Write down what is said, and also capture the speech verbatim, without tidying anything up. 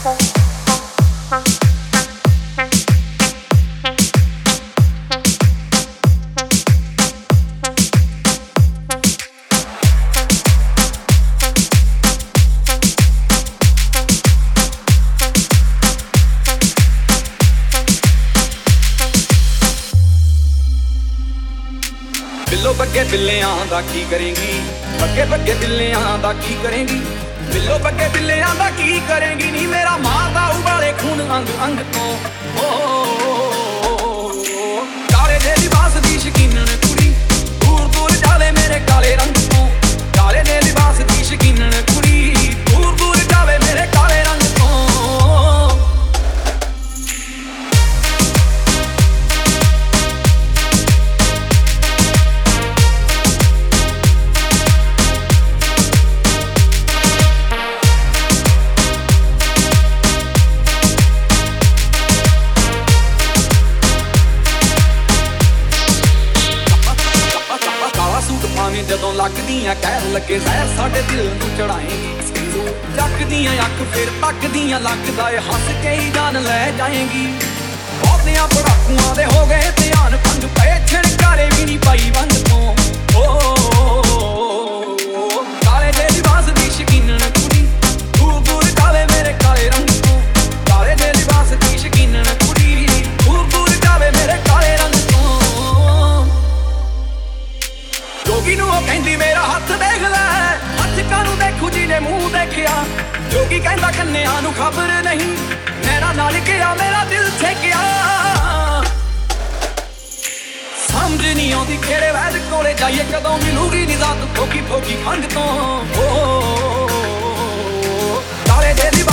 ਬਿੱਲੋ ਬੱਗੇ ਬਿੱਲਿਆਂ ਦਾ ਕੀ ਕਰੇਂਗੀ, ਬੱਗੇ ਬੱਗੇ ਬਿੱਲਿਆਂ ਦਾ ਕੀ ਕਰੇਂਗੀ, ਬਿੱਲੋ ਬੱਗੇ ਬਿੱਲਿਆਂ ਦਾ ਕੀ ਕਰੇਂਗੀ ਨੀ ਮੇਰਾ ਮਾਰਦਾ ਉਬਾਲੇ ਖੂਨ ਅੰਗ ਅੰਗ ਤੋਂ। ਕਾਲੇ ਦੇ ਲਿਬਾਸ ਦੀ ਸ਼ਕੀਨਣ ਕੁੜੀ ਦੂਰ ਦੂਰ ਜਾਵੇ ਮੇਰੇ ਕਾਲੇ ਰੰਗ ਤੋਂ, ਕਾਲੇ ਦੇ ਲਿਬਾਸ ਦੀ ਸ਼ਕੀਨਣ ਕੁੜੀ ਦੂਰ ਦੂਰ ਜਾਵੇ ਮੇਰੇ ਕਾਲੇ ਰੰਗ ਤੋਂ। ਜਦੋਂ ਲੱਗਦੀਆਂ ਕਹਿਰ ਲੱਗੇ ਜ਼ਹਿਰ ਸਾਡੇ ਦਿਲ ਨੂੰ ਚੜਾਏਂਗੀ, ਚੱਕਦੀਆਂ ਅੱਖ ਫਿਰ ਤੱਕਦੀਆਂ ਲੱਗਦਾ ਏ ਹੱਸ ਕੇ ਹੀ ਜਾਨ ਲੈ ਜਾਏਂਗੀ। ਬਹੁਤਿਆਂ ਪੜਾਕੂਆਂ ਦੇ ਹੋ ਗਏ ਧਿਆਨ ਭੰਗ ਪਏ ਛਿੜਕਾਰੇ ਵੀ ਨਹੀਂ ਪਾਈ ਵੰਗ ਤੋਂ। ਕਾਲੇ ਦੇ ਲਿਬਾਸ ਦੀ ਸ਼ਕੀਨਣ ਕੁੜੀ ਦੂਰ ਦੂਰ ਜਾਵੇ ਮੇਰੇ ਕਾਲੇ ਰੰਗ ਤੋਂ, ਕਾਲੇ ਦੇ ਲਿਬਾਸ ਦੀ ਸ਼ਕੀਨਣ ਕੁੜੀ ਦੂਰ ਦੂਰ ਜਾਵੇ ਮੇਰੇ ਕਾਲੇ ਰੰਗ ਤੋਂ। ਜੋਗੀ ਨੂੰ ਉਹ ਕਹਿੰਦੀ ਮੇਰਾ ਹੱਥ ਦੇਖ ਲੈ, ਹੱਥ ਕਾਹਨੂੰ ਦੇਖੂ ਜਿਹਨੇ ਮੂੰਹ ਦੇਖਿਆ। ਜੋਗੀ ਕਹਿੰਦਾ ਕੰਨਿਆਂ ਨੂੰ ਖਬਰ ਨਹੀਂ, ਮੇਰਾ ਨਾਲ ਗਿਆ ਮੇਰਾ ਦਿਲ ਛੇਕਿਆ। ਸਮਝ ਨਹੀਂ ਆਉਂਦੀ ਕਿਹੜੇ ਵੈਦ ਕੋਲੇ ਜਾਈਏ, ਕਦੋਂ ਮਿਲੂਗੀ ਨਿਜ਼ਾਤ ਫੋਕੀ ਫੋਕੀ ਖੰਗ ਤੋਂ। ਕਾਲੇ ਦੇ